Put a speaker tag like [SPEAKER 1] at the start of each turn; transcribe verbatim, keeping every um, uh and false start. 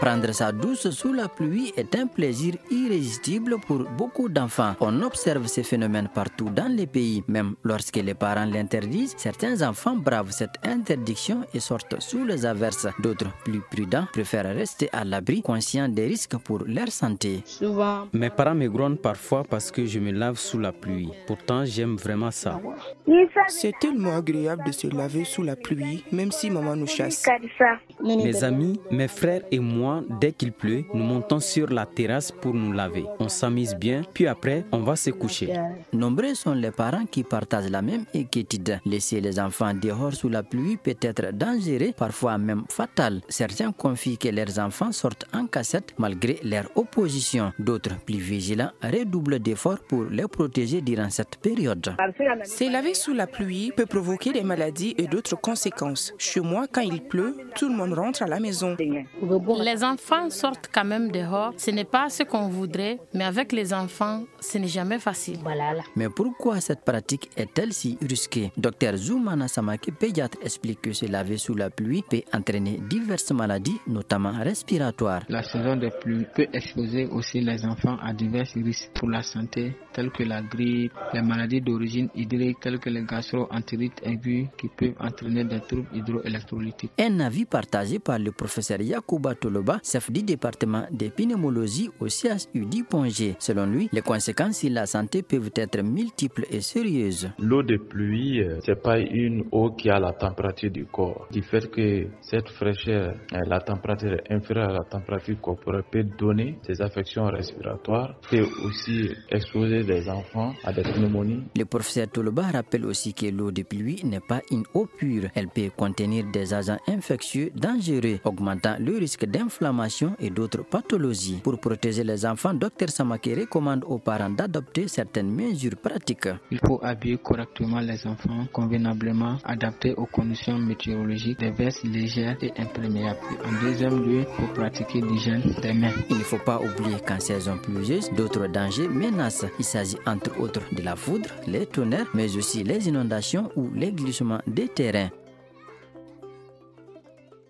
[SPEAKER 1] Prendre sa douce sous la pluie est un plaisir irrésistible pour beaucoup d'enfants. On observe ces phénomènes partout dans les pays. Même lorsque les parents l'interdisent, certains enfants bravent cette interdiction et sortent sous les averses. D'autres, plus prudents, préfèrent rester à l'abri, conscients des risques pour leur santé.
[SPEAKER 2] Souvent,
[SPEAKER 3] mes parents me grondent parfois parce que je me lave sous la pluie. Pourtant, j'aime vraiment ça.
[SPEAKER 4] C'est tellement agréable de se laver sous la pluie, même si maman nous chasse.
[SPEAKER 3] Mes amis, mes frères et moi, dès qu'il pleut, nous montons sur la terrasse pour nous laver. On s'amuse bien, puis après, on va se coucher.
[SPEAKER 1] Nombreux sont les parents qui partagent la même inquiétude. Laisser les enfants dehors sous la pluie peut être dangereux, parfois même fatal. Certains confient que leurs enfants sortent en cassette malgré leur opposition. D'autres, plus vigilants, redoublent d'efforts pour les protéger durant cette période.
[SPEAKER 4] Se laver sous la pluie peut provoquer des maladies et d'autres conséquences. Chez moi, quand il pleut, tout le monde rentre à la maison.
[SPEAKER 2] Les enfants sortent quand même dehors. Ce n'est pas ce qu'on voudrait, mais avec les enfants, ce n'est jamais facile.
[SPEAKER 1] Mais pourquoi cette pratique est-elle si risquée? Docteur Zoumana Samake, pédiatre, explique que se laver sous la pluie peut entraîner diverses maladies, notamment respiratoires.
[SPEAKER 5] La saison des pluies peut exposer aussi les enfants à divers risques pour la santé, tels que la grippe, les maladies d'origine hydrique, telles que les gastro-entérites aiguës, qui peuvent entraîner des troubles hydroélectrolytiques.
[SPEAKER 1] Un avis partagé par le professeur Yacouba Toloba, chef du département d'épidémiologie au C H U d'Ipongé. Selon lui, les conséquences sur la santé peuvent être multiples et sérieuses.
[SPEAKER 6] L'eau de pluie, c'est pas une eau qui a la température du corps. Du fait que cette fraîcheur, la température est inférieure à la température corporelle, peut donner des affections respiratoires, peut aussi exposer des enfants à des pneumonies.
[SPEAKER 1] Le professeur Toloba rappelle aussi que l'eau de pluie n'est pas une eau pure. Elle peut contenir des agents infectieux dangereux, augmentant le risque d'inflammation et d'autres pathologies. Pour protéger les enfants, Dr Samake recommande aux parents d'adopter certaines mesures pratiques.
[SPEAKER 5] Il faut habiller correctement les enfants, convenablement adaptés aux conditions météorologiques, des vestes légères et imperméables. En deuxième lieu, il faut pratiquer l'hygiène des mains.
[SPEAKER 1] Il ne faut pas oublier qu'en saison pluvieuse, d'autres dangers menacent. Il s'agit entre autres de la foudre, les tonnerres, mais aussi les inondations ou les glissements des terrains.